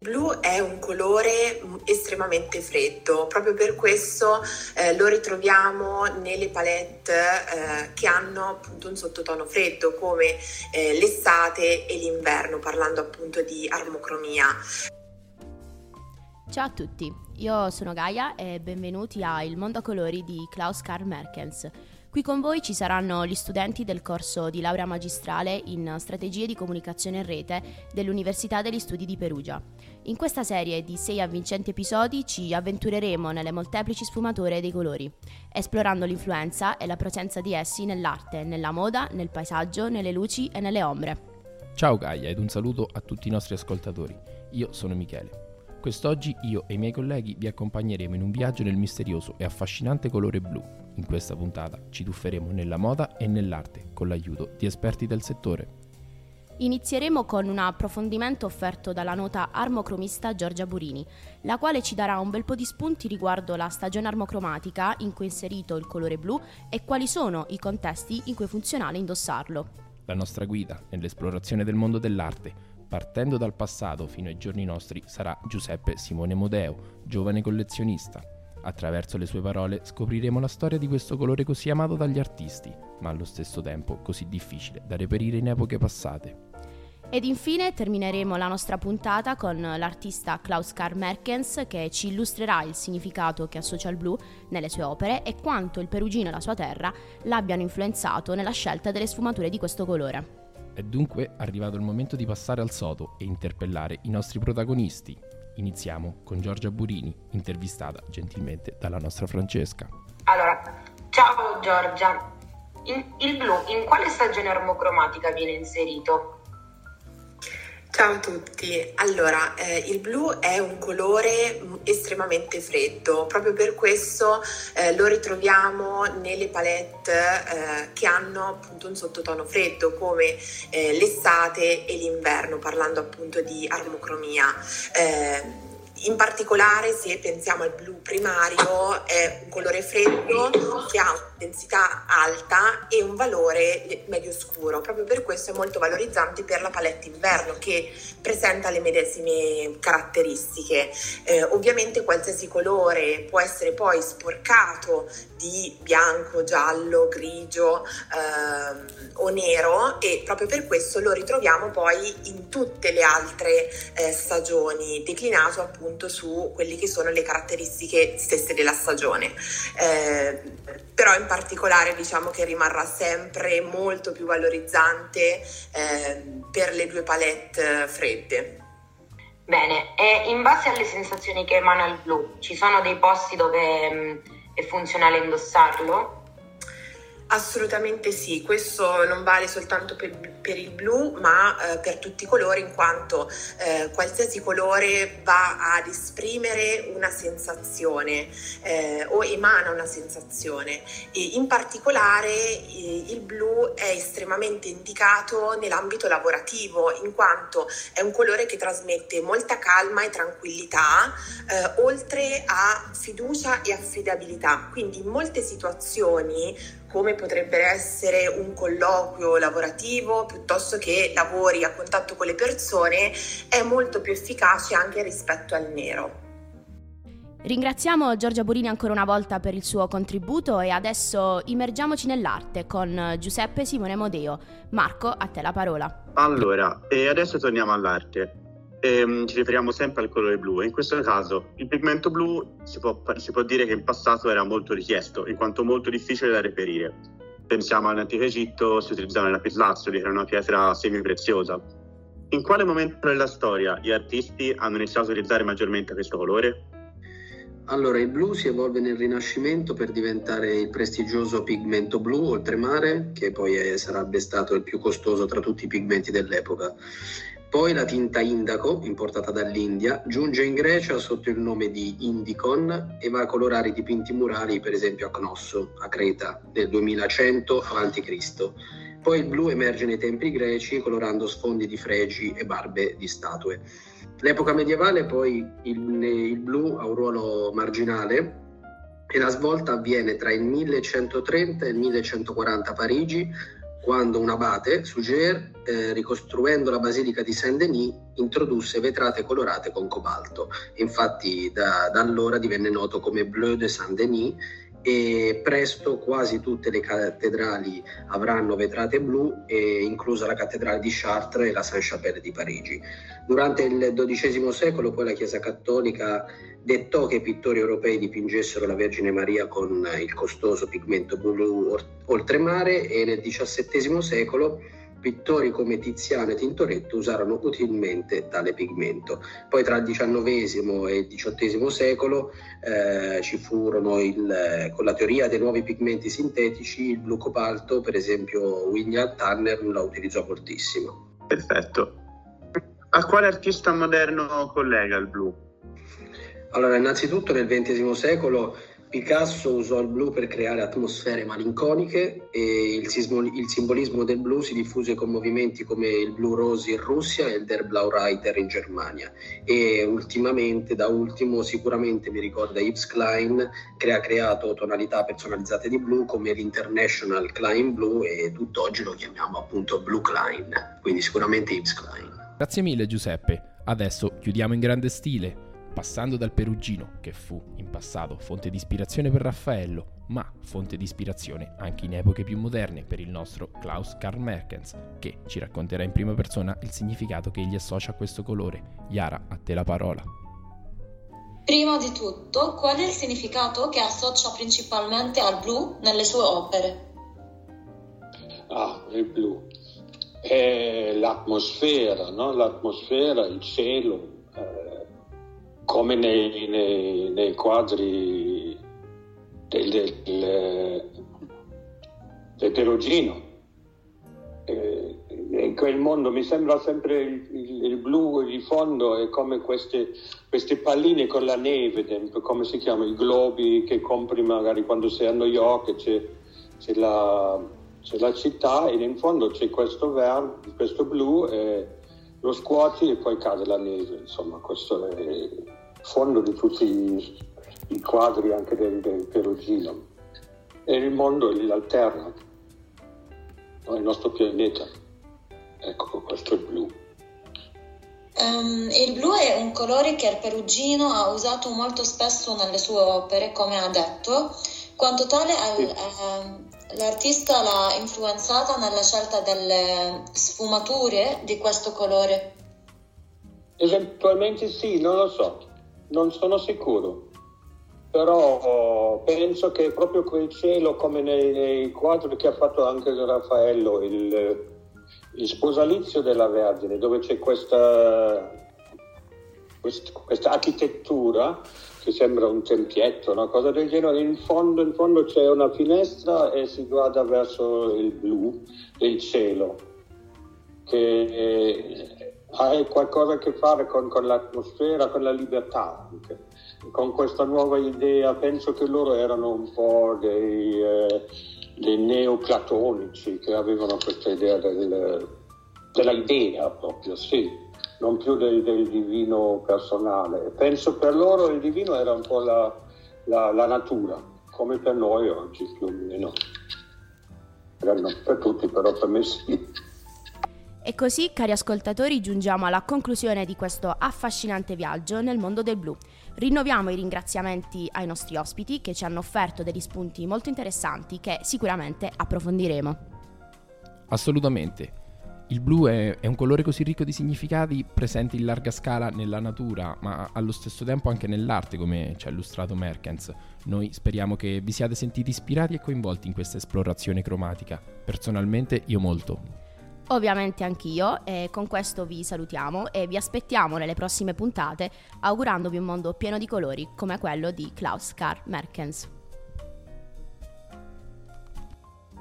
Blu è un colore estremamente freddo, proprio per questo lo ritroviamo nelle palette che hanno appunto un sottotono freddo come l'estate e l'inverno, parlando appunto di armocromia. Ciao a tutti, io sono Gaia e benvenuti a Il Mondo a Colori di Klaus Karl Merkens. Qui con voi ci saranno gli studenti del corso di laurea magistrale in strategie di comunicazione in rete dell'Università degli Studi di Perugia. In questa serie di 6 avvincenti episodi ci avventureremo nelle molteplici sfumature dei colori, esplorando l'influenza e la presenza di essi nell'arte, nella moda, nel paesaggio, nelle luci e nelle ombre. Ciao Gaia ed un saluto a tutti i nostri ascoltatori. Io sono Michele. Quest'oggi io e i miei colleghi vi accompagneremo in un viaggio nel misterioso e affascinante colore blu. In questa puntata ci tufferemo nella moda e nell'arte con l'aiuto di esperti del settore. Inizieremo con un approfondimento offerto dalla nota armocromista Giorgia Burini, la quale ci darà un bel po' di spunti riguardo la stagione armocromatica in cui è inserito il colore blu e quali sono i contesti in cui è funzionale indossarlo. La nostra guida nell'esplorazione del mondo dell'arte, partendo dal passato fino ai giorni nostri, sarà Giuseppe Simone Modeo, giovane collezionista. Attraverso le sue parole scopriremo la storia di questo colore così amato dagli artisti, ma allo stesso tempo così difficile da reperire in epoche passate. Ed infine termineremo la nostra puntata con l'artista Klaus Karl Merkens che ci illustrerà il significato che associa al blu nelle sue opere e quanto il Perugino e la sua terra l'abbiano influenzato nella scelta delle sfumature di questo colore. È dunque arrivato il momento di passare al sodo e interpellare i nostri protagonisti. Iniziamo con Giorgia Burini, intervistata gentilmente dalla nostra Francesca. Allora, ciao Giorgia. Il blu in quale stagione armocromatica viene inserito? Ciao a tutti, allora il blu è un colore estremamente freddo, proprio per questo lo ritroviamo nelle palette che hanno appunto un sottotono freddo come l'estate e l'inverno, parlando appunto di armocromia. In particolare, se pensiamo al blu primario, è un colore freddo che ha una densità alta e un valore medio scuro. Proprio per questo è molto valorizzante per la palette inverno, che presenta le medesime caratteristiche. Ovviamente qualsiasi colore può essere poi sporcato di bianco, giallo, grigio o nero, e proprio per questo lo ritroviamo poi in tutte le altre stagioni, declinato appunto su quelle che sono le caratteristiche stesse della stagione. Però in particolare diciamo che rimarrà sempre molto più valorizzante per le due palette fredde. Bene, e in base alle sensazioni che emana il blu, ci sono dei posti dove è funzionale indossarlo? Assolutamente sì, questo non vale soltanto per il blu ma per tutti i colori, in quanto qualsiasi colore va ad esprimere una sensazione o emana una sensazione, e in particolare il blu è estremamente indicato nell'ambito lavorativo, in quanto è un colore che trasmette molta calma e tranquillità oltre a fiducia e affidabilità, quindi in molte situazioni, come potrebbe essere un colloquio lavorativo piuttosto che lavori a contatto con le persone, è molto più efficace anche rispetto al nero. Ringraziamo Giorgia Burini ancora una volta per il suo contributo e adesso immergiamoci nell'arte con Giuseppe Simone Modeo. Marco, a te la parola. Allora, adesso torniamo all'arte. Ci riferiamo sempre al colore blu, e in questo caso il pigmento blu si può dire che in passato era molto richiesto, in quanto molto difficile da reperire. Pensiamo all'antico Egitto, si utilizzava il lapislazzuli, che era una pietra semipreziosa. In quale momento della storia gli artisti hanno iniziato a utilizzare maggiormente questo colore? Allora, il blu si evolve nel Rinascimento per diventare il prestigioso pigmento blu oltremare, che poi sarebbe stato il più costoso tra tutti i pigmenti dell'epoca. Poi la tinta indaco, importata dall'India, giunge in Grecia sotto il nome di Indicon e va a colorare i dipinti murali, per esempio a Cnosso, a Creta, nel 2100 a.C. Poi il blu emerge nei templi greci, colorando sfondi di fregi e barbe di statue. L'epoca medievale poi il blu ha un ruolo marginale e la svolta avviene tra il 1130 e il 1140 a Parigi, quando un abate, Suger, ricostruendo la basilica di Saint-Denis, introdusse vetrate colorate con cobalto. Infatti da allora divenne noto come Bleu de Saint-Denis, e presto quasi tutte le cattedrali avranno vetrate blu, inclusa la cattedrale di Chartres e la Sainte-Chapelle di Parigi. Durante il XII secolo poi la Chiesa cattolica dettò che i pittori europei dipingessero la Vergine Maria con il costoso pigmento blu oltremare, e nel XVII secolo pittori come Tiziano e Tintoretto usarono utilmente tale pigmento. Poi tra il XIX e il XVIII secolo ci furono, con la teoria dei nuovi pigmenti sintetici, il blu cobalto, per esempio William Turner la utilizzò moltissimo. Perfetto. A quale artista moderno collega il blu? Allora, innanzitutto nel XX secolo Picasso usò il blu per creare atmosfere malinconiche, e il simbolismo del blu si diffuse con movimenti come il Blu Rosy in Russia e il Der Blau Reiter in Germania. E ultimamente, da ultimo, sicuramente mi ricorda Yves Klein, che ha creato tonalità personalizzate di blu come l'International Klein Blue, e tutt'oggi lo chiamiamo appunto Blue Klein, quindi sicuramente Yves Klein. Grazie mille Giuseppe, adesso chiudiamo in grande stile, passando dal Perugino, che fu in passato fonte di ispirazione per Raffaello, ma fonte di ispirazione anche in epoche più moderne per il nostro Klaus Karl Merkens, che ci racconterà in prima persona il significato che egli associa a questo colore. Yara, a te la parola. Prima di tutto, qual è il significato che associa principalmente al blu nelle sue opere? Il blu è l'atmosfera, no? L'atmosfera, il cielo, come nei quadri del Perugino. In quel mondo mi sembra sempre il blu di fondo è come queste palline con la neve dentro, come si chiama, i globi che compri magari quando sei a New York, c'è la città, e in fondo c'è questo verde, questo blu, e lo scuoti e poi cade la neve. Insomma, questo è il fondo di tutti i quadri anche del Perugino. E il mondo alterna, no? Il nostro pianeta. Ecco, questo è il blu. Il blu è un colore che il Perugino ha usato molto spesso nelle sue opere, come ha detto. Quanto tale, l'artista l'ha influenzata nella scelta delle sfumature di questo colore? Eventualmente sì, non lo so, non sono sicuro. Però penso che proprio quel cielo, come nei quadri che ha fatto anche Raffaello, il sposalizio della Vergine, dove c'è questa architettura che sembra un tempietto, una cosa del genere, in fondo c'è una finestra e si guarda verso il blu del cielo, che ha qualcosa a che fare con l'atmosfera, con la libertà anche. Con questa nuova idea, penso che loro erano un po' dei neoplatonici che avevano questa idea della idea proprio, sì, non più del divino personale. Penso per loro il divino era un po' la natura, come per noi oggi più o meno. Non per tutti, però per me sì. E così, cari ascoltatori, giungiamo alla conclusione di questo affascinante viaggio nel mondo del blu. Rinnoviamo i ringraziamenti ai nostri ospiti che ci hanno offerto degli spunti molto interessanti che sicuramente approfondiremo. Assolutamente. Il blu è un colore così ricco di significati, presente in larga scala nella natura, ma allo stesso tempo anche nell'arte, come ci ha illustrato Merkens. Noi speriamo che vi siate sentiti ispirati e coinvolti in questa esplorazione cromatica. Personalmente io molto. Ovviamente anch'io, e con questo vi salutiamo e vi aspettiamo nelle prossime puntate, augurandovi un mondo pieno di colori come quello di Klaus Karl Merkens.